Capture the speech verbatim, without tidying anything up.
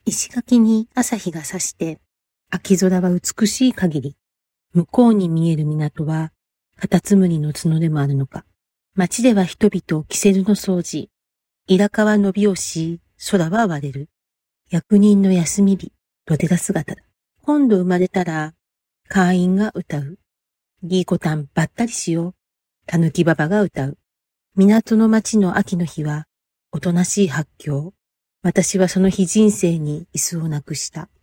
石垣に朝日が差して、秋空は美しい限り、向こうに見える港は、カタツムリの角でもあるのか。街では人々キセルの掃除、イラカは伸び押し、空は割れる。役人の休み日、どでら姿だ。今度生まれたら、会員が歌う。ギーコタンばったりしよう。たぬきばばが歌う。港の町の秋の日は、おとなしい発狂。私はその日人生に椅子をなくした。